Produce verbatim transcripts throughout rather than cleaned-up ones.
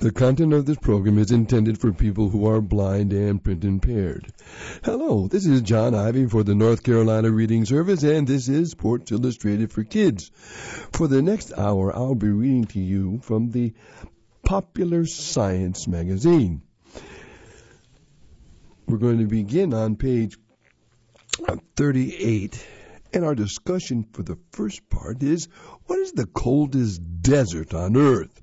The content of this program is intended for people who are blind and print impaired. Hello, this is John Ivy for the North Carolina Reading Service, and this is Sports Illustrated for Kids. For the next hour, I'll be reading to you from the Popular Science magazine. We're going to begin on page thirty-eight, and our discussion for the first part is, what is the coldest desert on Earth?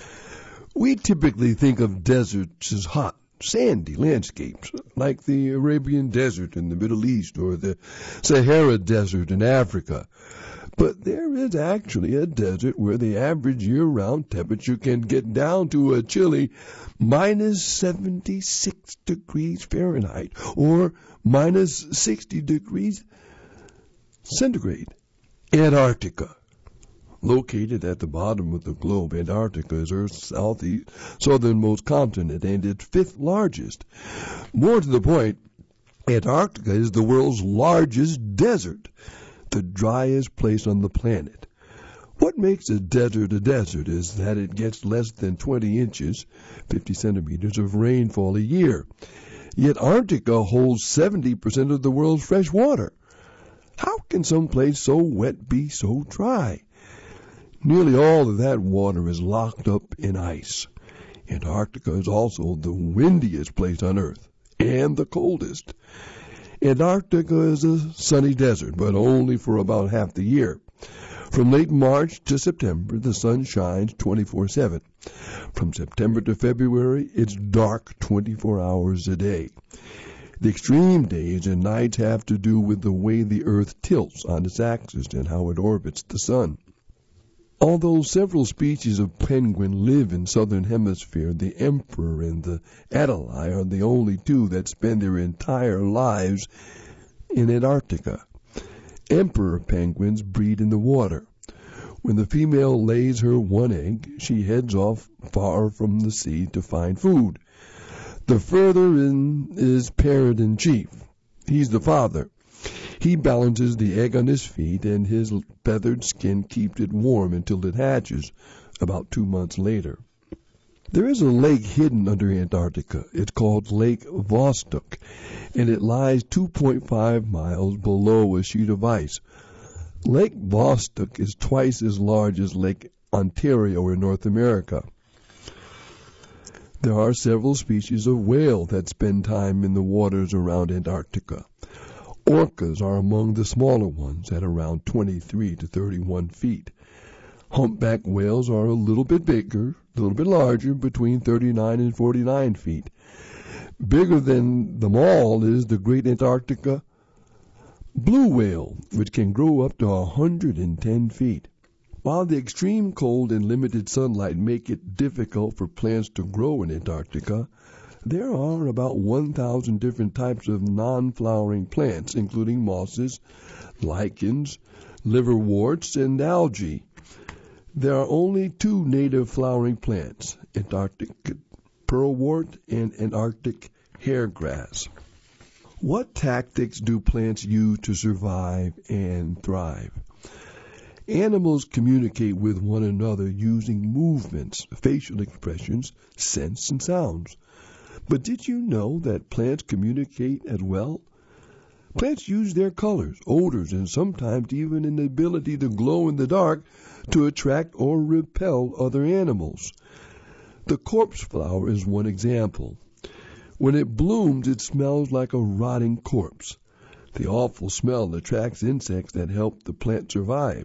We typically think of deserts as hot, sandy landscapes, like the Arabian Desert in the Middle East or the Sahara Desert in Africa. But there is actually a desert where the average year-round temperature can get down to a chilly minus seventy-six degrees Fahrenheit or minus sixty degrees centigrade. Antarctica. Located at the bottom of the globe, Antarctica is Earth's southeast, southernmost continent and its fifth largest. More to the point, Antarctica is the world's largest desert, the driest place on the planet. What makes a desert a desert is that it gets less than twenty inches, fifty centimeters, of rainfall a year. Yet Antarctica holds seventy percent of the world's fresh water. How can some place so wet be so dry? Nearly all of that water is locked up in ice. Antarctica is also the windiest place on Earth and the coldest. Antarctica is a sunny desert, but only for about half the year. From late March to September, the sun shines twenty-four seven. From September to February, it's dark twenty-four hours a day. The extreme days and nights have to do with the way the Earth tilts on its axis and how it orbits the sun. Although several species of penguin live in southern hemisphere, the emperor and the adelie are the only two that spend their entire lives in Antarctica. Emperor penguins breed in the water. When the female lays her one egg, she heads off far from the sea to find food. The further in is parent-in-chief. He's the father. He balances the egg on his feet, and his feathered skin keeps it warm until it hatches, about two months later. There is a lake hidden under Antarctica. It's called Lake Vostok, and it lies two point five miles below a sheet of ice. Lake Vostok is twice as large as Lake Ontario in North America. There are several species of whale that spend time in the waters around Antarctica. Orcas are among the smaller ones at around twenty-three to thirty-one feet. Humpback whales are a little bit bigger, a little bit larger, between thirty-nine and forty-nine feet. Bigger than them all is the great Antarctica blue whale, which can grow up to one hundred ten feet. While the extreme cold and limited sunlight make it difficult for plants to grow in Antarctica, there are about one thousand different types of non-flowering plants, including mosses, lichens, liverworts, and algae. There are only two native flowering plants, Antarctic pearlwort and Antarctic hairgrass. What tactics do plants use to survive and thrive? Animals communicate with one another using movements, facial expressions, scents, and sounds. But did you know that plants communicate as well? Plants use their colors, odors, and sometimes even an ability to glow in the dark to attract or repel other animals. The corpse flower is one example. When it blooms, it smells like a rotting corpse. The awful smell attracts insects that help the plant survive.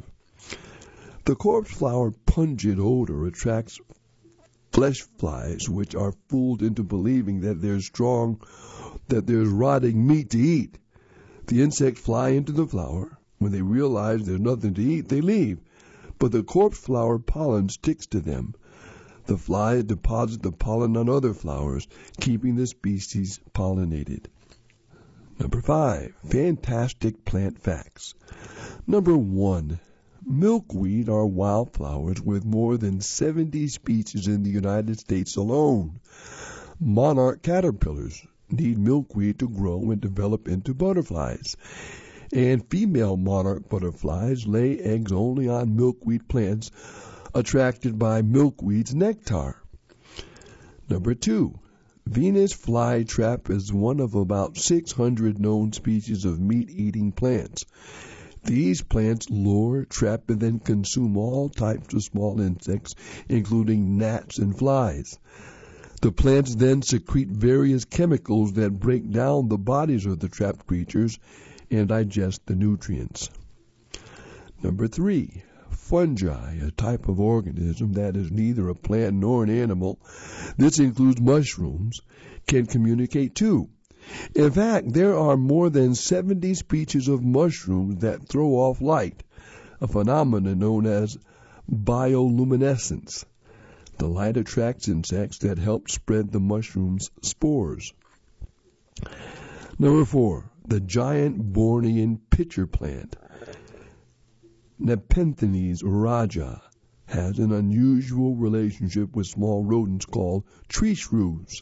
The corpse flower pungent odor attracts flesh flies, which are fooled into believing that there's strong, that there's rotting meat to eat. The insects fly into the flower. When they realize there's nothing to eat, they leave. But the corpse flower pollen sticks to them. The flies deposit the pollen on other flowers, keeping the species pollinated. Number five, fantastic plant facts. Number one, milkweed are wildflowers with more than seventy species in the United States alone. Monarch caterpillars need milkweed to grow and develop into butterflies. And female monarch butterflies lay eggs only on milkweed plants attracted by milkweed's nectar. Number two, Venus flytrap is one of about six hundred known species of meat-eating plants. These plants lure, trap, and then consume all types of small insects, including gnats and flies. The plants then secrete various chemicals that break down the bodies of the trapped creatures and digest the nutrients. Number three, fungi, a type of organism that is neither a plant nor an animal. This includes mushrooms, can communicate too. In fact, there are more than seventy species of mushrooms that throw off light, a phenomenon known as bioluminescence. The light attracts insects that help spread the mushroom's spores. Number four, the giant Bornean pitcher plant. Nepenthes raja has an unusual relationship with small rodents called tree shrews.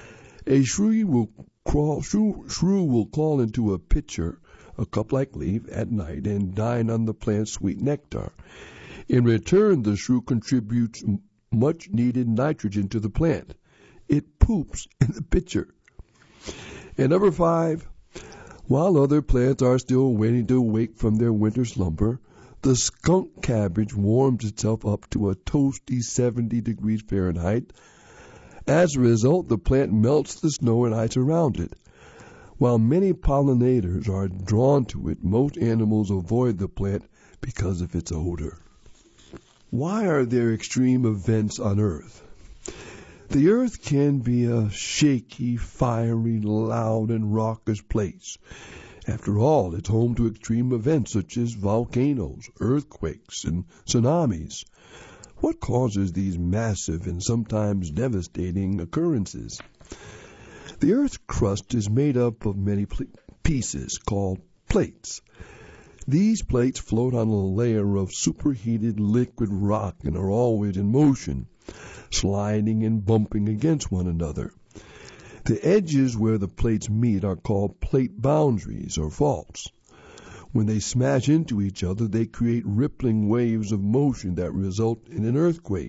A shrew will crawl, shrew, shrew will crawl into a pitcher, a cup-like leaf, at night and dine on the plant's sweet nectar. In return, the shrew contributes much needed nitrogen to the plant. It poops in the pitcher. And number five, while other plants are still waiting to wake from their winter slumber, the skunk cabbage warms itself up to a toasty seventy degrees Fahrenheit. As a result, the plant melts the snow and ice around it. While many pollinators are drawn to it, most animals avoid the plant because of its odor. Why are there extreme events on Earth? The Earth can be a shaky, fiery, loud, and raucous place. After all, it's home to extreme events such as volcanoes, earthquakes, and tsunamis. What causes these massive and sometimes devastating occurrences? The Earth's crust is made up of many pl- pieces called plates. These plates float on a layer of superheated liquid rock and are always in motion, sliding and bumping against one another. The edges where the plates meet are called plate boundaries or faults. When they smash into each other, they create rippling waves of motion that result in an earthquake.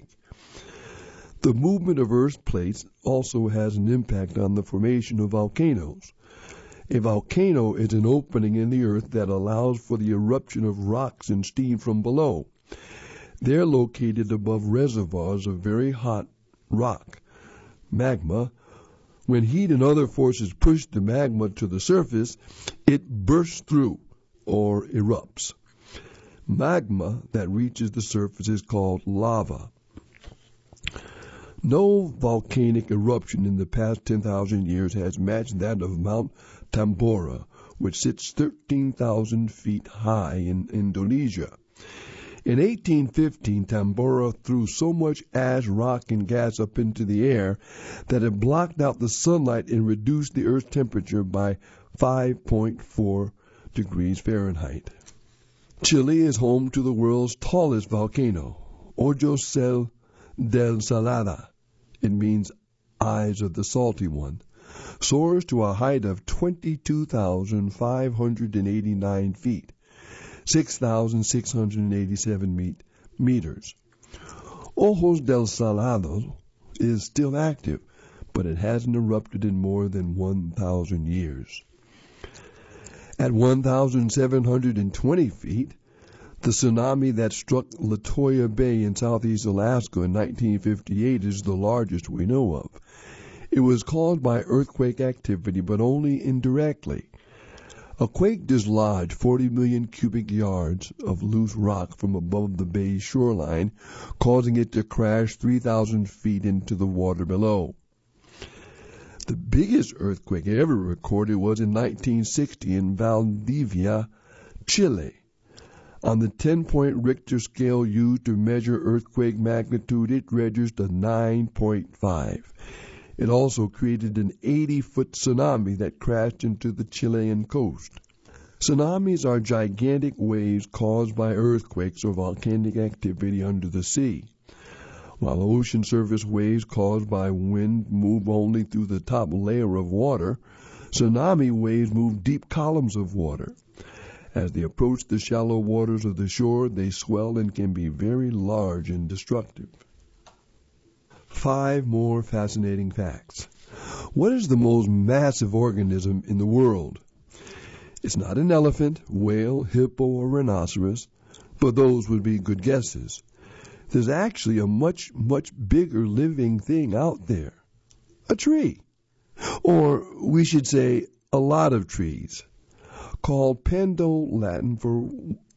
The movement of Earth's plates also has an impact on the formation of volcanoes. A volcano is an opening in the earth that allows for the eruption of rocks and steam from below. They're located above reservoirs of very hot rock, magma. When heat and other forces push the magma to the surface, it bursts through or erupts. Magma that reaches the surface is called lava. No volcanic eruption in the past ten thousand years has matched that of Mount Tambora, which sits thirteen thousand feet high in Indonesia. In eighteen fifteen, Tambora threw so much ash, rock, and gas up into the air that it blocked out the sunlight and reduced the Earth's temperature by five point four degrees Fahrenheit. Chile is home to the world's tallest volcano, Ojos del Salada. It means eyes of the salty one. Soars to a height of twenty-two thousand five hundred eighty-nine feet. six thousand six hundred eighty-seven meet, meters. Ojos del Salado is still active, but it hasn't erupted in more than one thousand years. At one thousand seven hundred twenty feet, the tsunami that struck Latoya Bay in southeast Alaska in nineteen fifty-eight is the largest we know of. It was caused by earthquake activity, but only indirectly. A quake dislodged forty million cubic yards of loose rock from above the bay's shoreline, causing it to crash three thousand feet into the water below. The biggest earthquake ever recorded was in nineteen sixty in Valdivia, Chile. On the ten-point Richter scale used to measure earthquake magnitude, it registered a nine point five. It also created an eighty-foot tsunami that crashed into the Chilean coast. Tsunamis are gigantic waves caused by earthquakes or volcanic activity under the sea. While ocean surface waves caused by wind move only through the top layer of water, tsunami waves move deep columns of water. As they approach the shallow waters of the shore, they swell and can be very large and destructive. Five more fascinating facts. What is the most massive organism in the world? It's not an elephant, whale, hippo, or rhinoceros, but those would be good guesses. There's actually a much, much bigger living thing out there. A tree. Or we should say a lot of trees. Called Pando, Latin for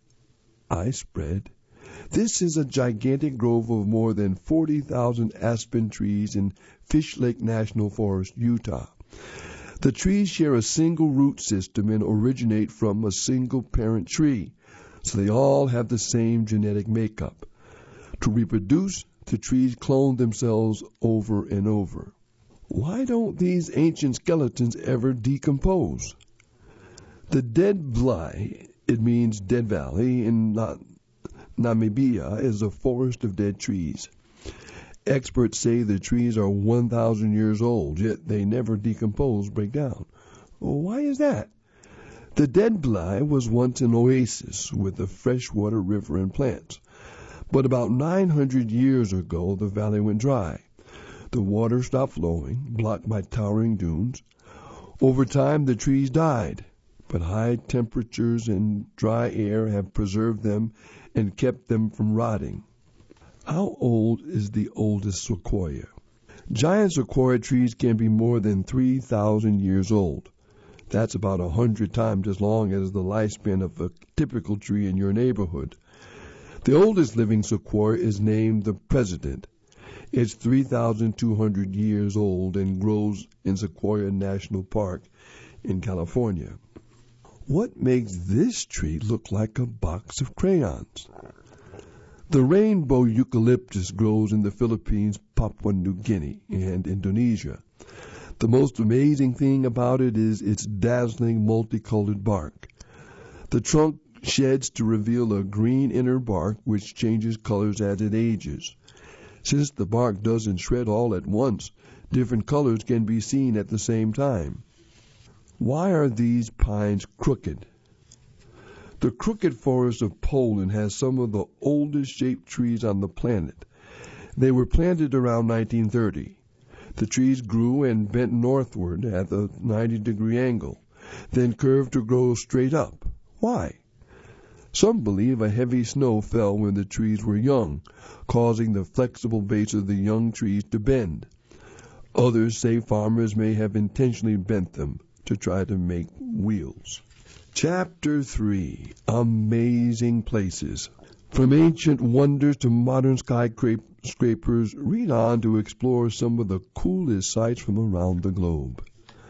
I spread. This is a gigantic grove of more than forty thousand aspen trees in Fish Lake National Forest, Utah. The trees share a single root system and originate from a single parent tree, so they all have the same genetic makeup. To reproduce, the trees clone themselves over and over. Why don't these ancient skeletons ever decompose? The Dead Valley, it means Dead Valley, in Namibia is a forest of dead trees. Experts say the trees are one thousand years old, yet they never decompose, break down. Well, why is that? The Dead Valley was once an oasis with a freshwater river and plants. But about nine hundred years ago, the valley went dry. The water stopped flowing, blocked by towering dunes. Over time, the trees died, but high temperatures and dry air have preserved them and kept them from rotting. How old is the oldest sequoia? Giant sequoia trees can be more than three thousand years old. That's about one hundred times as long as the lifespan of a typical tree in your neighborhood. The oldest living sequoia is named the President. It's three thousand two hundred years old and grows in Sequoia National Park in California. What makes this tree look like a box of crayons? The rainbow eucalyptus grows in the Philippines, Papua New Guinea, and Indonesia. The most amazing thing about it is its dazzling multicolored bark. The trunk sheds to reveal a green inner bark which changes colors as it ages. Since the bark doesn't shred all at once, different colors can be seen at the same time. Why are these pines crooked? The crooked forest of Poland has some of the oldest shaped trees on the planet. They were planted around nineteen thirty. The trees grew and bent northward at a ninety degree angle, then curved to grow straight up. Why? Some believe a heavy snow fell when the trees were young, causing the flexible base of the young trees to bend. Others say farmers may have intentionally bent them to try to make wheels. Chapter three. Amazing Places. From ancient wonders to modern skyscrapers, read on to explore some of the coolest sights from around the globe.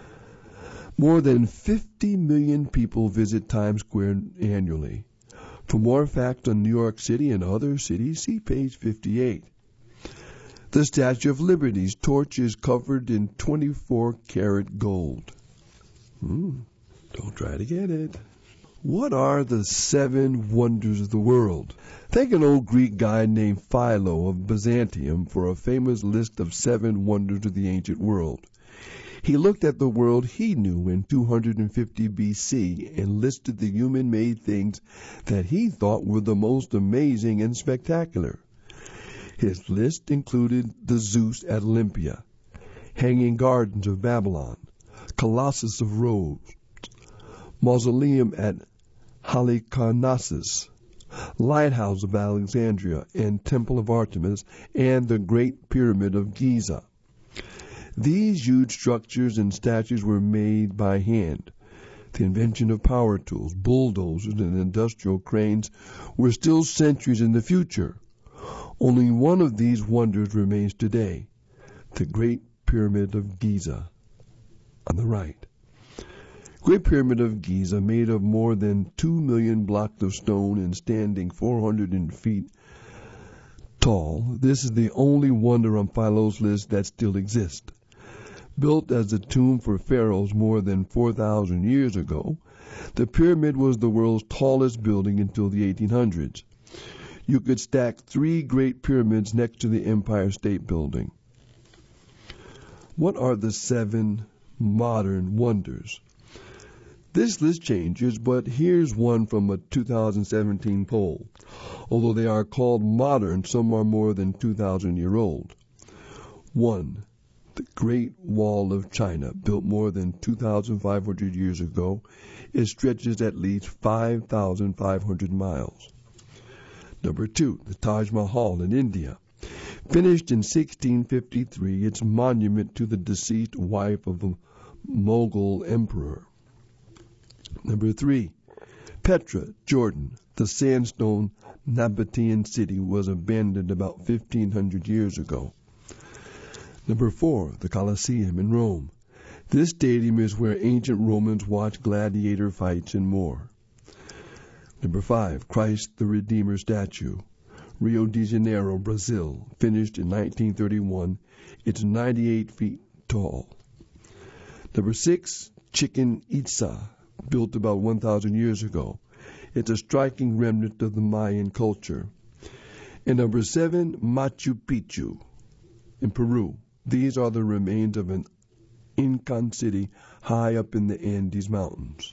More than fifty million people visit Times Square annually. For more facts on New York City and other cities, see page fifty-eight. The Statue of Liberty's torch is covered in twenty-four karat gold. Hmm, don't try to get it. What are the seven wonders of the world? Thank an old Greek guy named Philo of Byzantium for a famous list of seven wonders of the ancient world. He looked at the world he knew in two hundred fifty B C and listed the human-made things that he thought were the most amazing and spectacular. His list included the Zeus at Olympia, Hanging Gardens of Babylon, Colossus of Rhodes, Mausoleum at Halicarnassus, Lighthouse of Alexandria, and Temple of Artemis, and the Great Pyramid of Giza. These huge structures and statues were made by hand. The invention of power tools, bulldozers, and industrial cranes were still centuries in the future. Only one of these wonders remains today, the Great Pyramid of Giza, on the right. Great Pyramid of Giza, made of more than two million blocks of stone and standing four hundred feet tall, this is the only wonder on Philo's list that still exists. Built as a tomb for pharaohs more than four thousand years ago, the pyramid was the world's tallest building until the eighteen hundreds. You could stack three great pyramids next to the Empire State Building. What are the seven modern wonders? This list changes, but here's one from a two thousand seventeen poll. Although they are called modern, some are more than two thousand years old. One, the Great Wall of China, built more than two thousand five hundred years ago, it stretches at least five thousand five hundred miles. Number two, the Taj Mahal in India. Finished in sixteen fifty-three, it's a monument to the deceased wife of a Mughal emperor. Number three, Petra, Jordan. The sandstone Nabatean city was abandoned about fifteen hundred years ago. Number four, the Colosseum in Rome. This stadium is where ancient Romans watched gladiator fights and more. Number five, Christ the Redeemer statue. Rio de Janeiro, Brazil. Finished in nineteen thirty-one. It's ninety-eight feet tall. Number six, Chichen Itza, built about one thousand years ago. It's a striking remnant of the Mayan culture. And number seven, Machu Picchu in Peru. These are the remains of an Incan city high up in the Andes Mountains.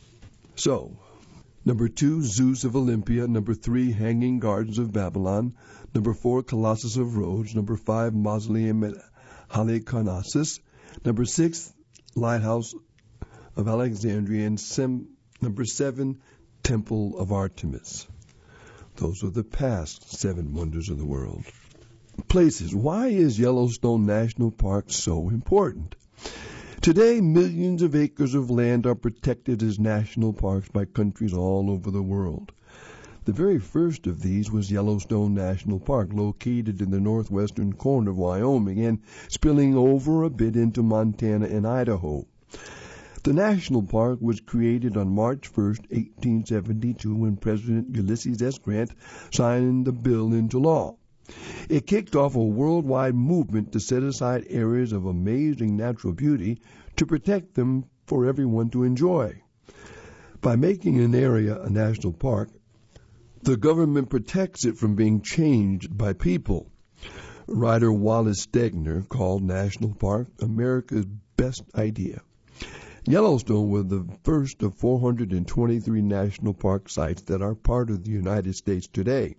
So, number two, Zeus of Olympia. Number three, Hanging Gardens of Babylon. Number four, Colossus of Rhodes. Number five, Mausoleum at Halicarnassus. Number six, Lighthouse of Alexandria. And sem- number seven, Temple of Artemis. Those are the past seven wonders of the world. Places. Why is Yellowstone National Park so important? Today, millions of acres of land are protected as national parks by countries all over the world. The very first of these was Yellowstone National Park, located in the northwestern corner of Wyoming and spilling over a bit into Montana and Idaho. The national park was created on March first, eighteen seventy-two, when President Ulysses S. Grant signed the bill into law. It kicked off a worldwide movement to set aside areas of amazing natural beauty to protect them for everyone to enjoy. By making an area a national park, the government protects it from being changed by people. Writer Wallace Stegner called National Park America's best idea. Yellowstone was the first of four hundred twenty-three national park sites that are part of the United States today.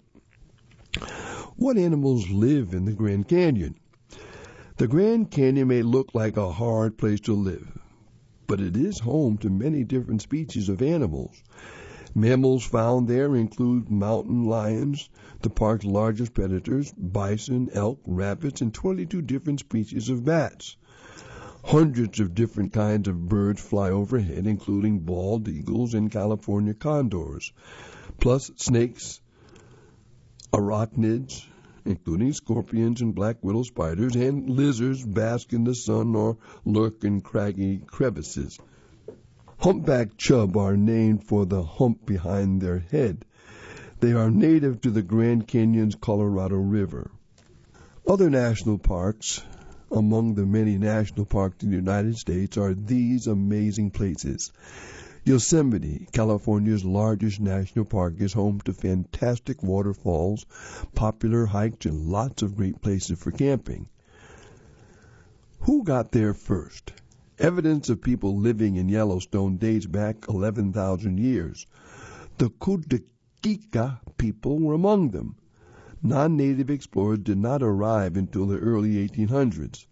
What animals live in the Grand Canyon? The Grand Canyon may look like a hard place to live, but it is home to many different species of animals. Mammals found there include mountain lions, the park's largest predators, bison, elk, rabbits, and twenty-two different species of bats. Hundreds of different kinds of birds fly overhead, including bald eagles and California condors, plus snakes, arachnids, including scorpions and black widow spiders, and lizards bask in the sun or lurk in craggy crevices. Humpback chub are named for the hump behind their head. They are native to the Grand Canyon's Colorado River. Other national parks, among the many national parks in the United States, are these amazing places. Yosemite, California's largest national park, is home to fantastic waterfalls, popular hikes, and lots of great places for camping. Who got there first? Evidence of people living in Yellowstone dates back eleven thousand years. The Kudakika people were among them. Non-native explorers did not arrive until the early eighteen hundreds.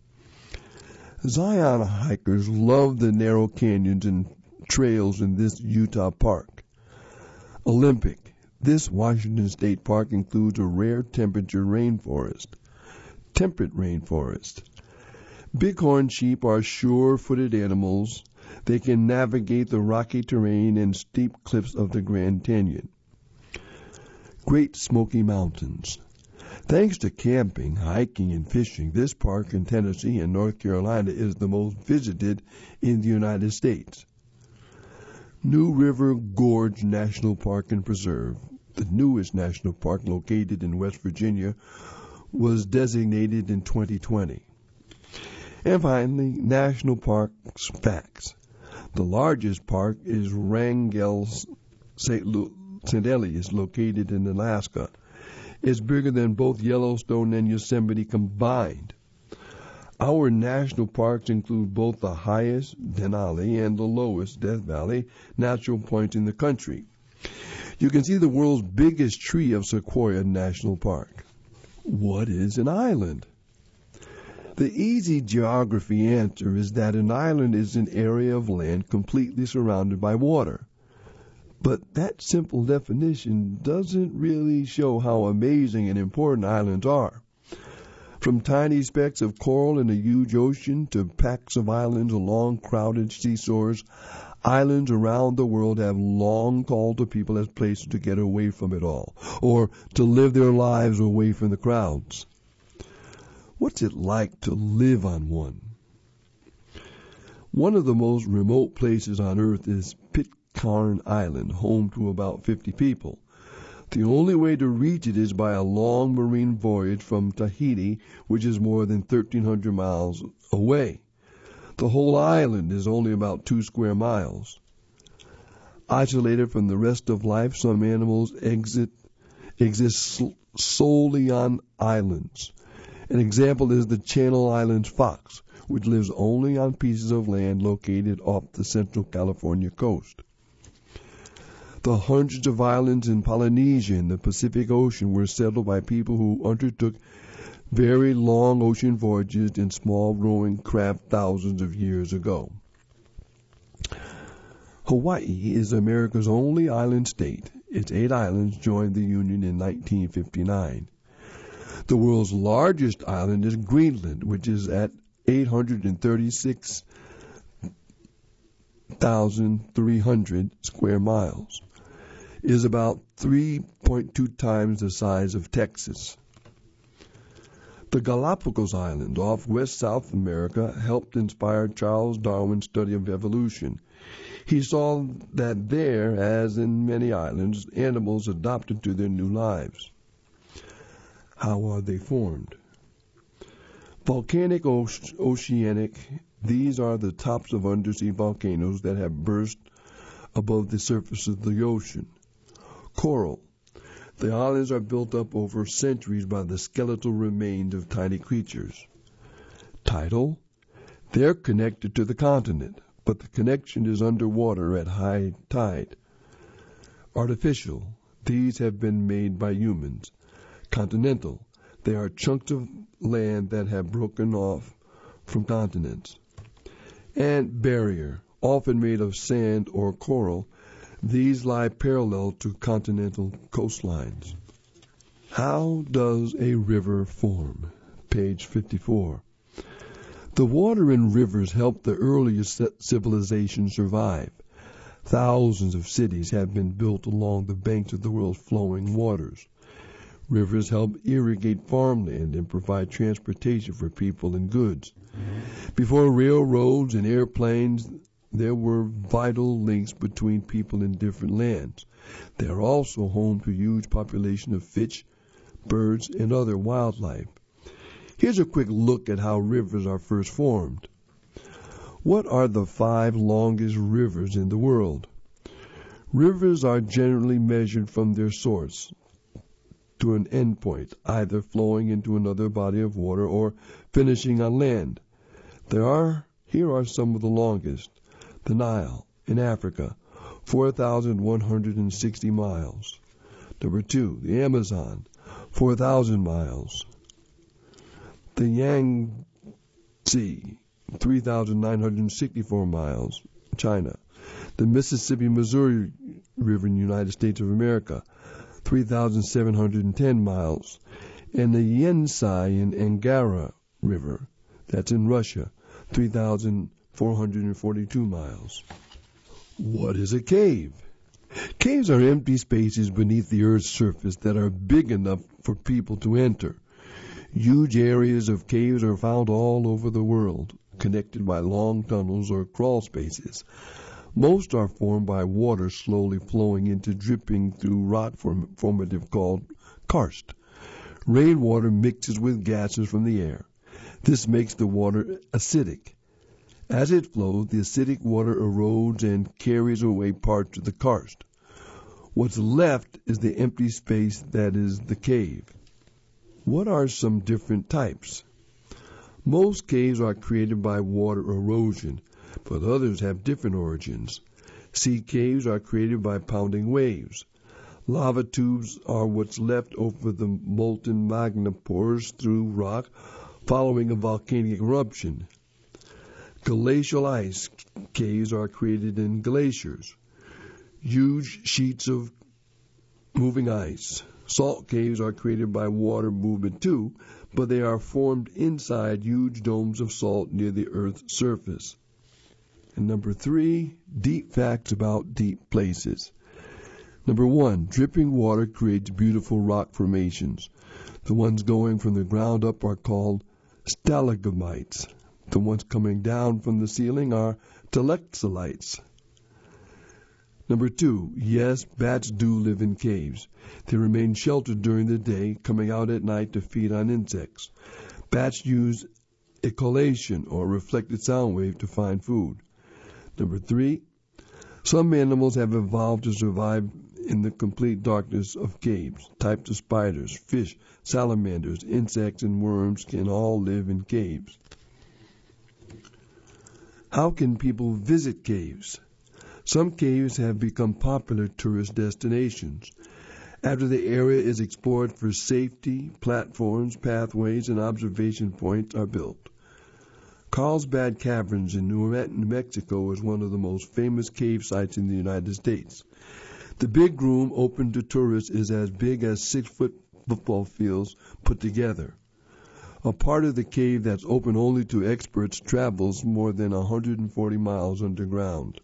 Zion hikers love the narrow canyons and trails in this Utah park. Olympic. This Washington State park includes a rare temperature rainforest. Temperate rainforest. Bighorn sheep are sure-footed animals. They can navigate the rocky terrain and steep cliffs of the Grand Canyon. Great Smoky Mountains. Thanks to camping, hiking, and fishing, this park in Tennessee and North Carolina is the most visited in the United States. New River Gorge National Park and Preserve, the newest national park located in West Virginia, was designated in twenty twenty. And finally, national parks facts. The largest park is Wrangell Saint Elias, located in Alaska. It's bigger than both Yellowstone and Yosemite combined. Our national parks include both the highest, Denali, and the lowest, Death Valley, natural points in the country. You can see the world's biggest tree of Sequoia National Park. What is an island? The easy geography answer is that an island is an area of land completely surrounded by water. But that simple definition doesn't really show how amazing and important islands are. From tiny specks of coral in a huge ocean to packs of islands along crowded seashores, islands around the world have long called to people as places to get away from it all, or to live their lives away from the crowds. What's it like to live on one? One of the most remote places on Earth is Pitcairn Island, home to about fifty people. The only way to reach it is by a long marine voyage from Tahiti, which is more than thirteen hundred miles away. The whole island is only about two square miles. Isolated from the rest of life, some animals exit, exist solely on islands. An example is the Channel Islands fox, which lives only on pieces of land located off the central California coast. The hundreds of islands in Polynesia in the Pacific Ocean were settled by people who undertook very long ocean voyages in small rowing craft thousands of years ago. Hawaii is America's only island state. Its eight islands joined the Union in nineteen fifty-nine. The world's largest island is Greenland, which is at eight hundred thirty-six thousand three hundred square miles. It is about three point two times the size of Texas. The Galapagos Islands off West South America helped inspire Charles Darwin's study of evolution. He saw that there, as in many islands, animals adapted to their new lives. How are they formed? Volcanic, oceanic, these are the tops of undersea volcanoes that have burst above the surface of the ocean. Coral. The islands are built up over centuries by the skeletal remains of tiny creatures. Tidal. They're connected to the continent, but the connection is underwater at high tide. Artificial. These have been made by humans. Continental. They are chunks of land that have broken off from continents. And barrier, often made of sand or coral. These lie parallel to continental coastlines. How does a river form? Page fifty-four. The water in rivers helped the earliest civilization survive. Thousands of cities have been built along the banks of the world's flowing waters. Rivers help irrigate farmland and provide transportation for people and goods. Before railroads and airplanes, there were vital links between people in different lands. They are also home to a huge population of fish, birds, and other wildlife. Here's a quick look at how rivers are first formed. What are the five longest rivers in the world? Rivers are generally measured from their source to an endpoint, either flowing into another body of water or finishing on land. There are, here are some of the longest. The Nile in Africa, four thousand one hundred sixty miles. Number two, the Amazon, four thousand miles. The Yangtze, three thousand nine hundred sixty-four miles, China. The Mississippi-Missouri River in the United States of America, three thousand seven hundred ten miles. And the Yenisei in Angara River, that's in Russia, three thousand four hundred forty-two miles. What is a cave? Caves are empty spaces beneath the Earth's surface that are big enough for people to enter. Huge areas of caves are found all over the world, connected by long tunnels or crawl spaces. Most are formed by water slowly flowing into dripping through rock form- formative called karst. Rainwater mixes with gases from the air. This makes the water acidic. As it flows, the acidic water erodes and carries away parts of the karst. What's left is the empty space that is the cave. What are some different types? Most caves are created by water erosion, but others have different origins. Sea caves are created by pounding waves. Lava tubes are what's left over the molten magma pours through rock, following a volcanic eruption. Glacial ice caves are created in glaciers, huge sheets of moving ice. Salt caves are created by water movement too, but they are formed inside huge domes of salt near the Earth's surface. And number three, deep facts about deep places. Number one, dripping water creates beautiful rock formations. The ones going from the ground up are called stalagmites. The ones coming down from the ceiling are stalactites. Number two, yes, bats do live in caves. They remain sheltered during the day, coming out at night to feed on insects. Bats use echolation, or reflected sound wave, to find food. Number three, some animals have evolved to survive in the complete darkness of caves. Types of spiders, fish, salamanders, insects, and worms can all live in caves. How can people visit caves? Some caves have become popular tourist destinations. After the area is explored for safety, platforms, pathways, and observation points are built. Carlsbad Caverns in New Mexico is one of the most famous cave sites in the United States. The big room open to tourists is as big as six-foot football fields put together. A part of the cave that's open only to experts travels more than one hundred forty miles underground.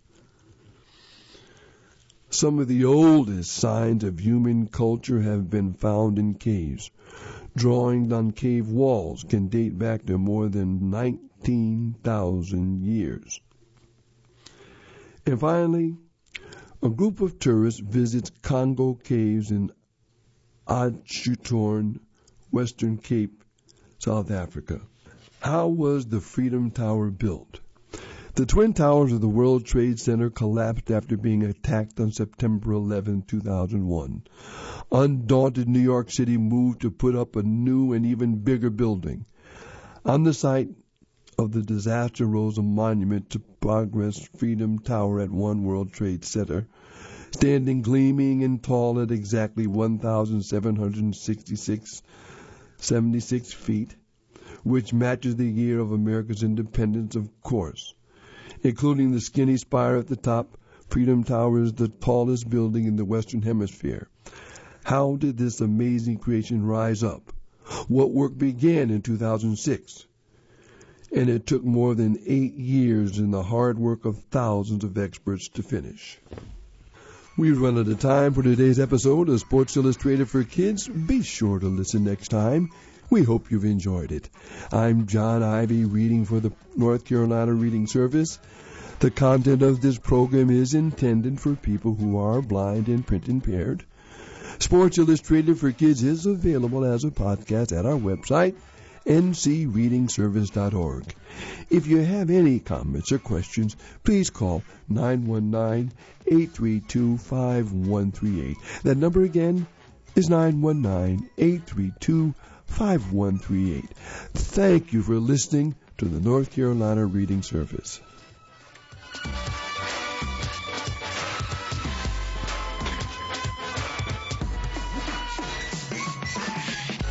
Some of the oldest signs of human culture have been found in caves. Drawings on cave walls can date back to more than nineteen thousand years. And finally, a group of tourists visits Congo Caves in Oudtshoorn, Western Cape, South Africa. How was the Freedom Tower built? The Twin Towers of the World Trade Center collapsed after being attacked on September eleventh, two thousand one. Undaunted, New York City moved to put up a new and even bigger building. On the site of the disaster rose a monument to Progress Freedom Tower at One World Trade Center, standing gleaming and tall at exactly one thousand seven hundred sixty-six, seventy-six feet, which matches the year of America's independence, of course. Including the skinny spire at the top, Freedom Tower is the tallest building in the Western Hemisphere. How did this amazing creation rise up? What work began in two thousand six? And it took more than eight years and the hard work of thousands of experts to finish. We've run out of time for today's episode of Sports Illustrated for Kids. Be sure to listen next time. We hope you've enjoyed it. I'm John Ivy, reading for the North Carolina Reading Service. The content of this program is intended for people who are blind and print impaired. Sports Illustrated for Kids is available as a podcast at our website, n c reading service dot org. If you have any comments or questions, please call nine one nine, eight three two, five one three eight. That number again is nine one nine, eight three two, five one three eight. Thank you for listening to the North Carolina Reading Service.